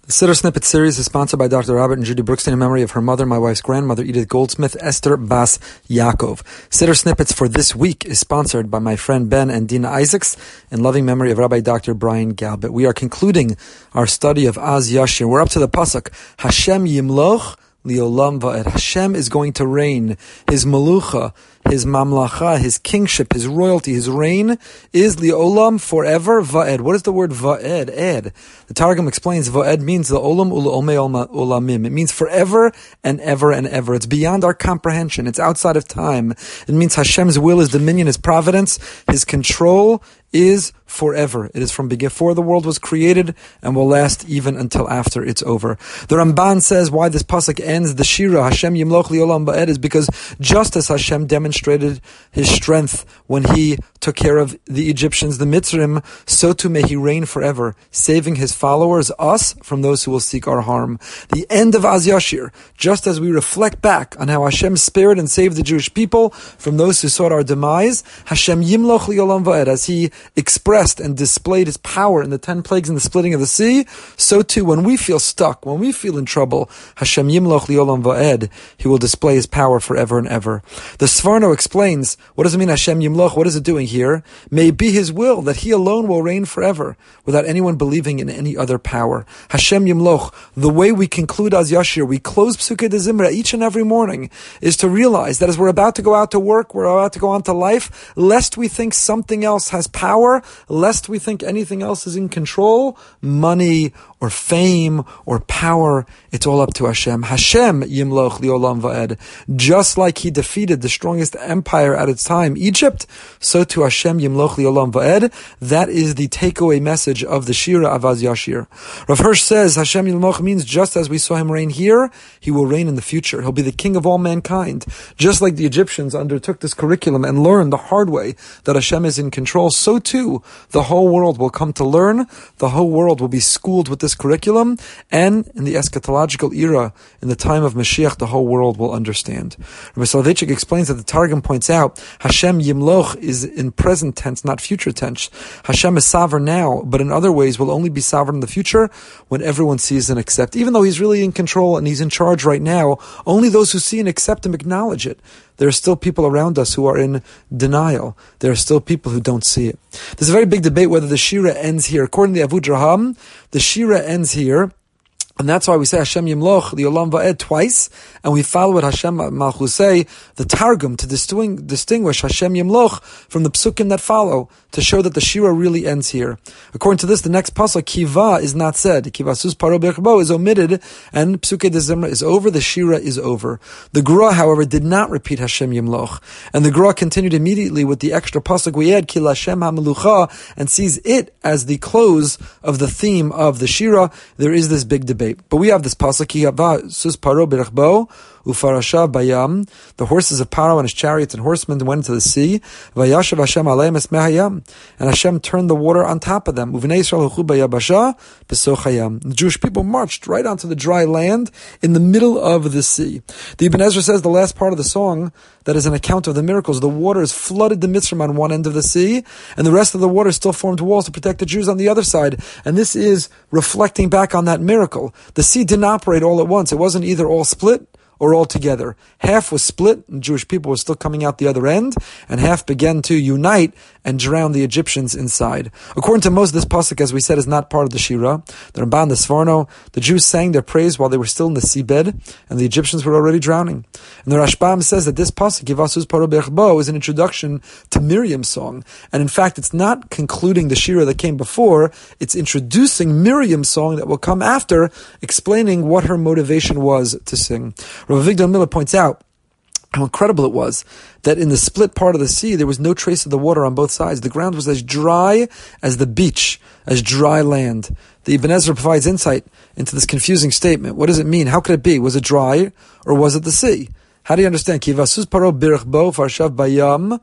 The Siddur Snippet series is sponsored by Dr. Robert and Judy Brookstein in memory of her mother, my wife's grandmother, Edith Goldsmith, Esther Bas Yaakov. Siddur Snippets for this week is sponsored by my friend Ben and Dina Isaacs in loving memory of Rabbi Dr. Brian Galbit. We are concluding our study of Az Yashir. We're up to the pasuk, Hashem Yimloch Liolam Va'ed. Hashem is going to reign. His malucha, his mamlacha, his kingship, his royalty, his reign is Liolam, forever, Va'ed. What is the word Va'ed? Ed. The Targum explains Va'ed means the Olam Ul'omei Olamim. It means forever and ever and ever. It's beyond our comprehension. It's outside of time. It means Hashem's will, His dominion, His providence, His control is forever. It is from before the world was created and will last even until after it's over. The Ramban says why this pasuk ends the Shira, Hashem Yimloch Liolam Ba'ed, is because just as Hashem demonstrated His strength when He took care of the Egyptians, the Mitzrim, so too may He reign forever, saving His followers, us, from those who will seek our harm. The end of Az Yashir, just as we reflect back on how Hashem spared and saved the Jewish people from those who sought our demise, Hashem Yimloch Liolam Ba'ed, as He expressed and displayed His power in the 10 plagues and the splitting of the sea, so too when we feel stuck, when we feel in trouble, Hashem Yimloch Liolam Va'ed, He will display His power forever and ever. The Sforno explains, what does it mean Hashem Yimloch? What is it doing here? May it be His will that He alone will reign forever, without anyone believing in any other power. Hashem Yimloch, the way we conclude Az Yashir, we close Psukei de Zimra each and every morning, is to realize that as we're about to go out to work, we're about to go on to life, lest we think something else has power, lest we think anything else is in control, money or fame or power, it's all up to Hashem. Hashem Yimloch Liolam Va'ed. Just like He defeated the strongest empire at its time, Egypt, so to Hashem Yimloch Liolam Va'ed. That is the takeaway message of the Shira of Az Yashir. Rav Hirsch says Hashem Yimloch means just as we saw Him reign here, He will reign in the future. He'll be the king of all mankind. Just like the Egyptians undertook this curriculum and learned the hard way that Hashem is in control, so too the whole world will come to learn. The whole world will be schooled with this curriculum, and in the eschatological era, in the time of Mashiach, the whole world will understand. Rabbi Soloveitchik explains that the Targum points out Hashem Yimloch is in present tense, not future tense. Hashem is sovereign now, but in other ways will only be sovereign in the future when everyone sees and accepts. Even though He's really in control and He's in charge right now, only those who see and accept Him acknowledge it. There are still people around us who are in denial. There are still people who don't see it. There's a very big debate whether the Shira ends here. According to the Avud Raham, the Shira ends here. And that's why we say Hashem Yimloch Liolam Va'ed twice, and we follow what Hashem Malchusei, the Targum, to distinguish Hashem Yimloch from the psukim that follow, to show that the Shira really ends here. According to this, the next pasuk, Kiva, is not said. Kiva Sus Paro Bechbo is omitted, and Psukei de Zimra is over, the Shira is over. The Gra, however, did not repeat Hashem Yimloch, and the Gra continued immediately with the extra pasuk we add, Ki Lashem HaMelucha, and sees it as the close of the theme of the Shira. There is this big debate. But we have this pasuk, Sus Paro Berachbo, Ufarasha Bayam. The horses of Paro and his chariots and horsemen went into the sea. Vayashav Hashem Aleim Es Mehayam. And Hashem turned the water on top of them. Uvnei Yisrael Huchu Bayabasha Besoch Hayam. The Jewish people marched right onto the dry land in the middle of the sea. The Ibn Ezra says the last part of the song, that is an account of the miracles. The waters flooded the Mitzrayim on one end of the sea, and the rest of the water still formed walls to protect the Jews on the other side. And this is reflecting back on that miracle. The sea didn't operate all at once. It wasn't either all split or all together. Half was split, and Jewish people were still coming out the other end, and half began to unite and drown the Egyptians inside. According to most, this pasuk, as we said, is not part of the Shira. The Ramban, the Sforno, the Jews sang their praise while they were still in the seabed, and the Egyptians were already drowning. And the Rashbam says that this pasuk, Yivasus Paro Bechbo, is an introduction to Miriam's song. And in fact, it's not concluding the Shira that came before, it's introducing Miriam's song that will come after, explaining what her motivation was to sing. Rav Avigdor Miller points out how incredible it was that in the split part of the sea, there was no trace of the water on both sides. The ground was as dry as the beach, as dry land. The Ibn Ezra provides insight into this confusing statement. What does it mean? How could it be? Was it dry or was it the sea? How do you understand? Kivasus paro birchbo farshav bayam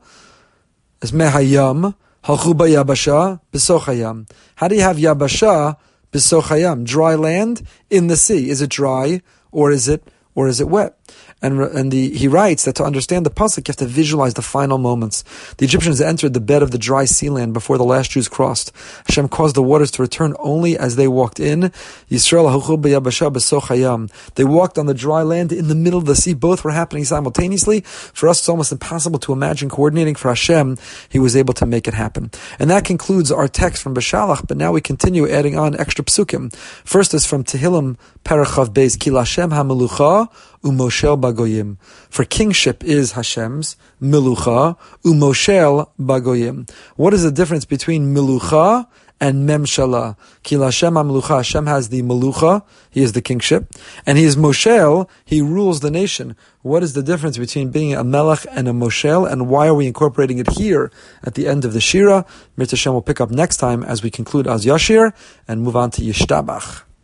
es mehayam halchu bayabasha besochayam. How do you have yabasha besochayam? Dry land in the sea. Is it dry or is it wet? And he writes that to understand the pasuk, you have to visualize the final moments. The Egyptians entered the bed of the dry sea land before the last Jews crossed. Hashem caused the waters to return only as they walked in. Yisrael hachuchu b'yabasha b'soch hayam. They walked on the dry land in the middle of the sea. Both were happening simultaneously. For us, it's almost impossible to imagine coordinating. For Hashem, He was able to make it happen. And that concludes our text from Beshalach, but now we continue adding on extra psukim. First is from Tehillim, Parachav Beis, Ki Lashem HaMelucha u'moshel bagoyim. For kingship is Hashem's, Melucha, u'moshel bagoyim. What is the difference between Melucha and Memshala? Ki Lashem HaMelucha, Hashem has the Melucha, He is the kingship, and He is Moshel, He rules the nation. What is the difference between being a Melech and a Moshel, and why are we incorporating it here at the end of the Shira? Mir Hashem will pick up next time as we conclude Az Yashir and move on to Yishtabach.